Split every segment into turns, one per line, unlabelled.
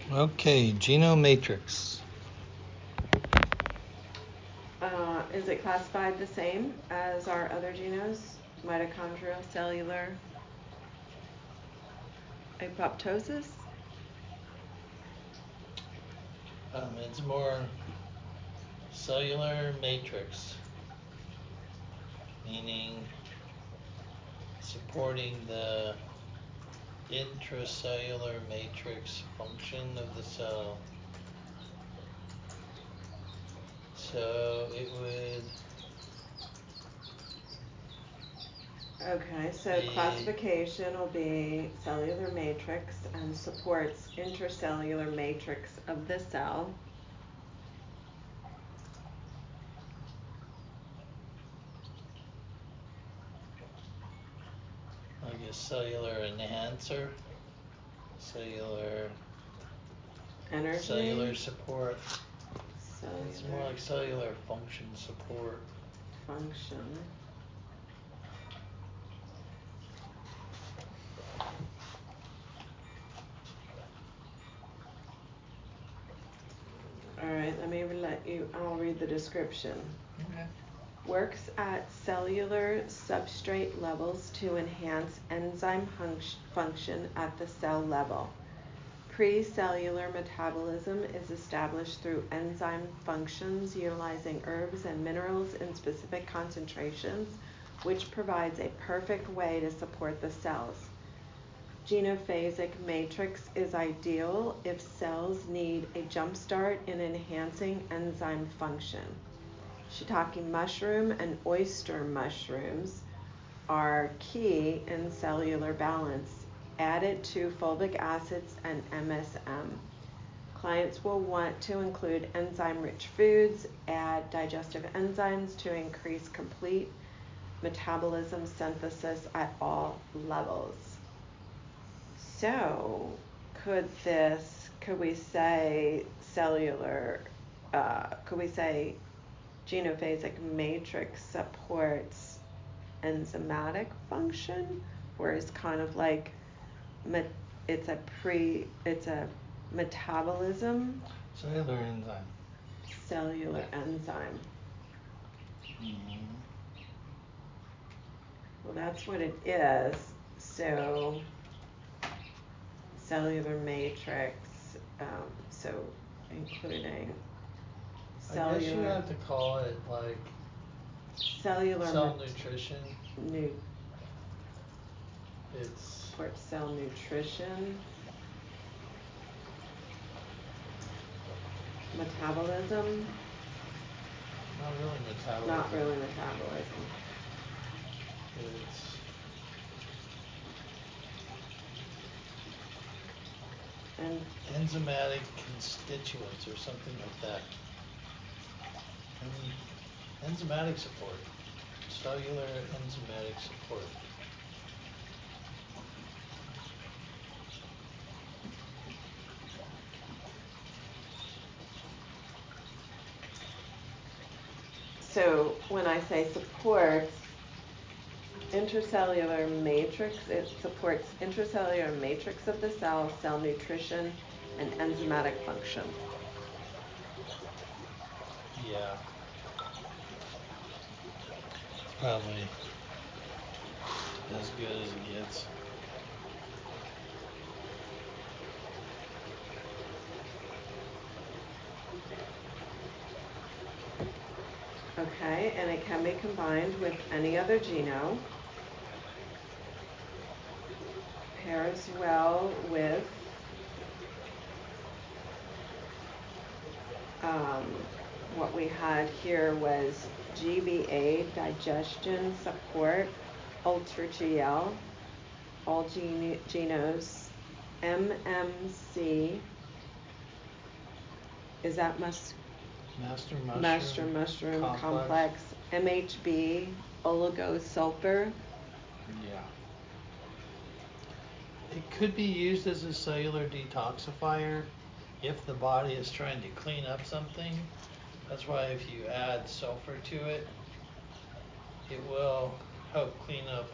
Okay, genomatrix.
Is it classified the same as our other genos? Mitochondrial, cellular, apoptosis?
It's more cellular matrix, meaning supporting the intracellular matrix function of the cell. So it would
Okay, so
be
classification will be cellular matrix and supports intracellular matrix of the cell.
like a cellular enhancer, cellular
Energy,
support. It's more
cellular
like cellular function support.
function. All right, I'll read the description.
Okay.
Works at cellular substrate levels to enhance enzyme function at the cell level. Pre-cellular metabolism is established through enzyme functions utilizing herbs and minerals in specific concentrations, which provides a perfect way to support the cells. Genophasic matrix is ideal if cells need a jumpstart in enhancing enzyme function. Shiitake mushroom and oyster mushrooms are key in cellular balance. Added to fulvic acids and MSM. Clients will want to include enzyme-rich foods, add digestive enzymes to increase complete metabolism synthesis at all levels. So, could we say genophasic matrix supports enzymatic function, or is kind of like it's a metabolism
Cellular enzyme.
cellular enzyme.
Mm-hmm.
Well, that's what it is. So cellular matrix, so including cellular.
I guess you have to call it like
cellular
cell nutrition. It's
supports cell nutrition, metabolism.
not really metabolism.
Not really metabolism.
It's
And
enzymatic constituents or something like that. Enzymatic support. Cellular enzymatic support.
so when I say supports intracellular matrix, it supports intracellular matrix of the cell, cell nutrition, and enzymatic function.
Yeah. It's probably as good as it gets.
Okay, and it can be combined with any other geno. Pairs well with what we had here was GBA, digestion support, Ultra GL, all genos, MMC, is that
Master
mushroom complex, MHB, oligosulfur.
Yeah. It could be used as a cellular detoxifier if the body is trying to clean up something. That's why if you add sulfur to it, it will help clean up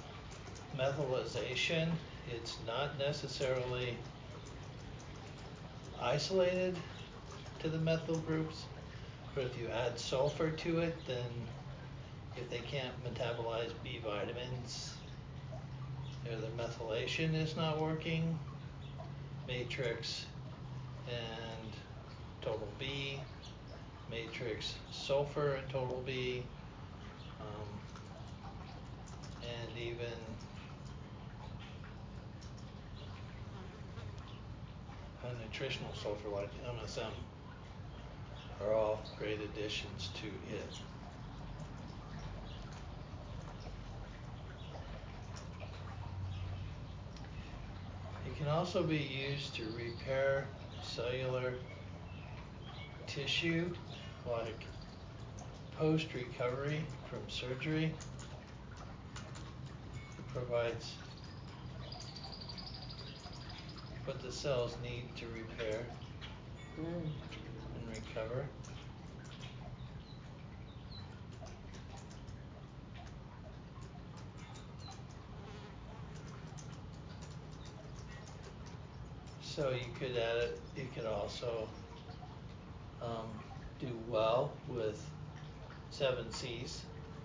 methylation. It's not necessarily isolated to the methyl groups, but if you add sulfur to it, then if they can't metabolize B vitamins, or the methylation is not working, matrix and total B, matrix sulfur and total B, and even a nutritional sulfur like MSM are all great additions to it. It can also be used to repair cellular tissue, like post-recovery from surgery. It provides what the cells need to repair and recover. So you could add it, you could also do well with 7Cs,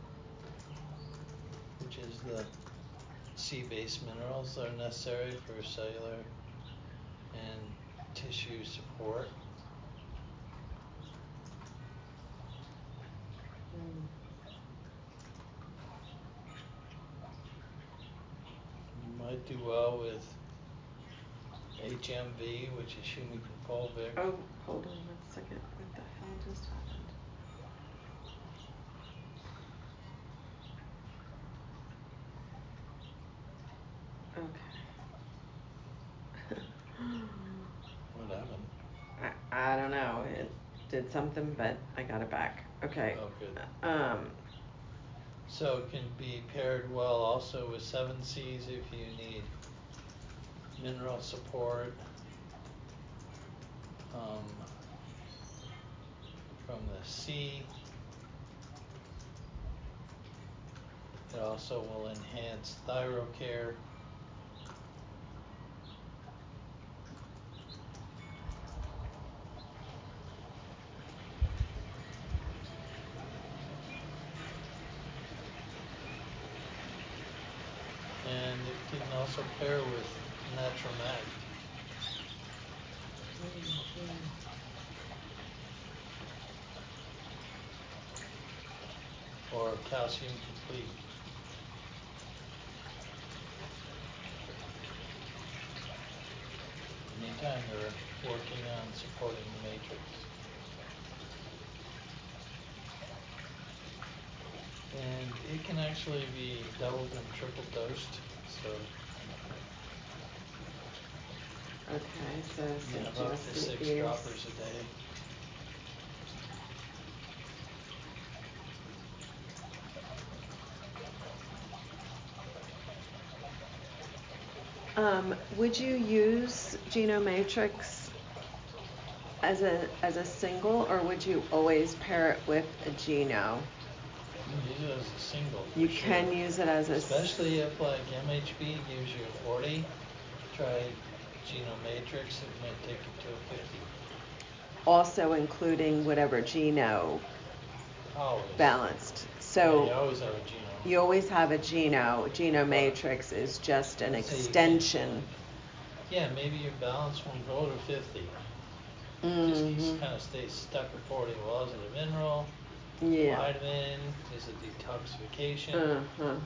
which is the C-based minerals that are necessary for cellular and tissue support. You might do well with HMV, which is humic and fulvic.
Oh, hold on 1 second. What the hell just happened? Okay.
What happened?
I don't know. It did something, but I got it back. Okay.
Oh, good. So it can be paired well also with 7Cs if you need mineral support from the C. It also will enhance thyrocare. And it can also pair with natural mag. Or calcium complete. Anytime you're working on supporting the matrix. And it can actually be doubled and triple dosed. So
Okay, so
you have up to 6
is
droppers a day.
Would you use Genomatrix as a single, or would you always pair it with a Geno?
You can use it as a single.
You can use it as a...
Especially if like MHB gives you a 40, try Genomatrix, it might take it to a 50.
Also including whatever Geno
Always.
balanced.
So
So
you always have a Geno.
you always have a Geno. Genomatrix is just an extension.
Yeah, maybe your balance won't go to 50. Just kind of stays stuck at 40. Well, is it a mineral?
Yeah.
Vitamin? Is it detoxification?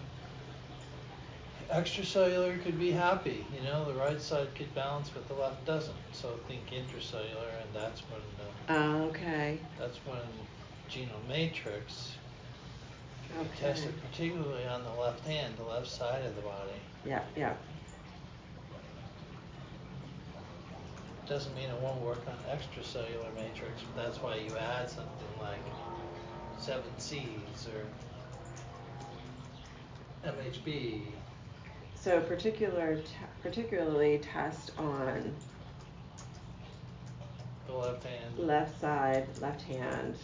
Extracellular could be happy. You know, the right side could balance, but the left doesn't. So think intracellular, and that's when.
Okay.
That's when Genomatrix can be tested, particularly on the left hand, the left side of the body.
Yeah.
Doesn't mean it won't work on extracellular matrix, but that's why you add something like 7Cs or MHB.
So particularly test on
The left hand.
Left side, left hand.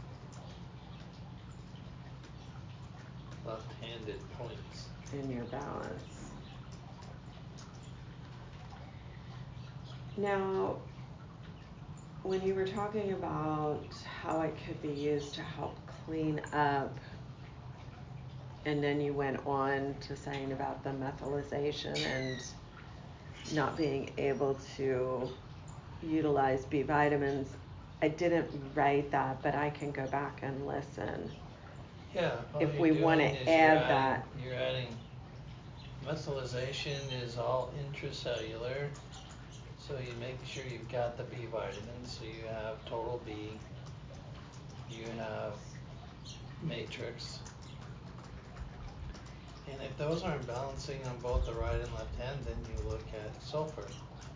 Left-handed points.
In your balance. Now, when you were talking about how it could be used to help clean up, and then you went on to saying about the methylation and not being able to utilize B vitamins, I didn't write that, but I can go back and listen.
Yeah.
If we want to add that.
You're adding, methylation is all intracellular, so you make sure you've got the B vitamins, so you have total B, you have matrix, and if those aren't balancing on both the right and left hand, then you look at sulfur.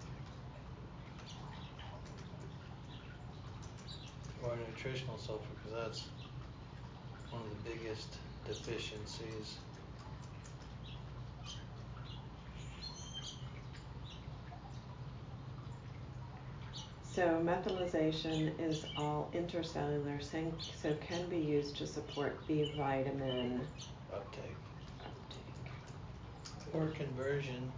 Or nutritional sulfur, because that's one of the biggest deficiencies.
So methylation is all intercellular, so can be used to support B vitamin
Uptake.
uptake.
Or conversion.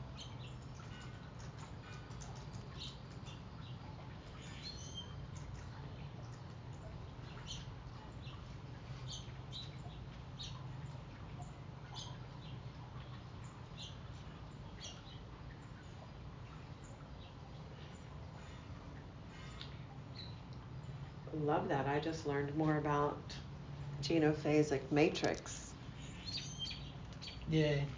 Love that. I just learned more about genophasic matrix.
Yay.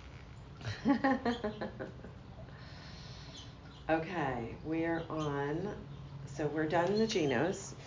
Okay, we're on, so we're done the genos.